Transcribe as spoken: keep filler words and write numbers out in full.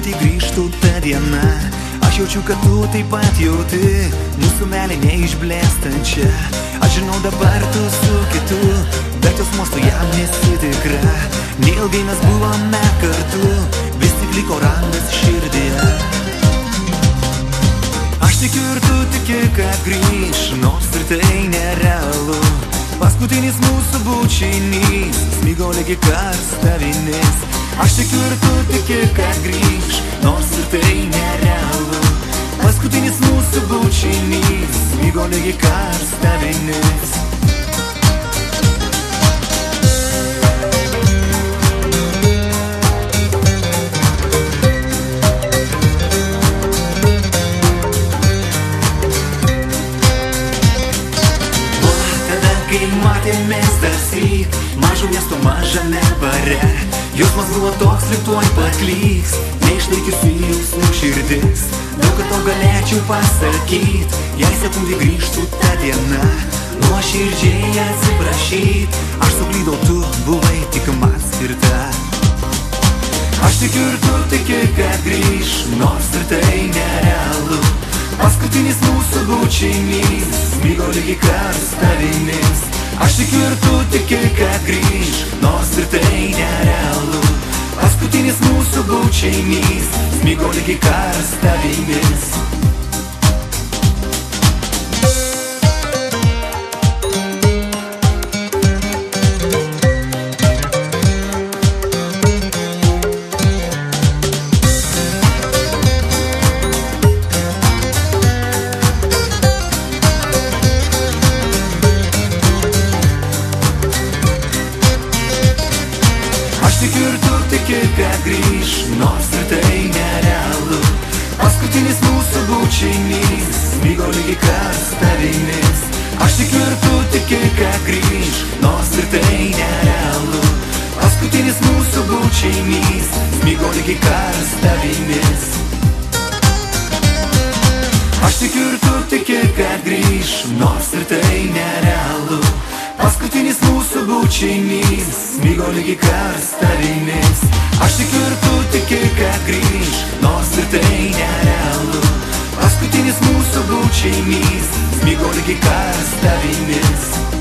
tik grįžtų ta diena. Aš jaučiu, kad tu taip pat jauti mūsų meilė neišblėstančia. Aš žinau dabar tu su kitu, bet jos mostu jam nesi tikra. Neilgai mes buvome kartu, vis tik liko randas širdyje. Aš tikiu ir tu tiki, kad grįš, nors ir tai nerealu. Paskutinis mūsų bučinys smigo lygi karsta vinis. Aš tikiu ir tu tiki, kad grįš, nors ir tai nerealu. Paskutinis mūsų bučinys smigo lygi karsta vinis. Kai matėmės darsyk mažo miesto mažame bare, jausmas buvo toks, lyg tuoj paklyks, neišlaikiusių jausmų širdis. Daug kad to galėčiau pasakyt, jei sekundį grįžtų ta diena, nuoširdžiai atsiprašyt. Aš suklydau, tu buvai tik man skirta. Aš tikiu ir tu tiki, kad grįš, nors ir tai nerealu. Paskutinis mūsų bučinys smigo lygi karsta vinis. Aš tikiu ir tu tiki, kad grįš, nors ir tai nerealu. Paskutinis mūsų bučinys smigo lygi karsta vinis. Aš tikiu ir tu tiki, kad grįš, nors ir tai nerealu. Paskutinis mūsų bučinys smigo lygi karsta vinis. Aš tikiu ir tu tiki, kad grįš, nors ir tai nerealu. Paskutinis mūsų bučinys smigo lygi karsta vinis. Aš tikiu ir tu tiki, kad grįš, nors ir tai nerealu. Paskutinis mūsų bučinys smigo lygi karsta vinis. Aš tikiu ir tu tiki, kad grįš, nors ir tai nerealu. Paskutinis mūsų bučinys smigo lygi karsta vinis.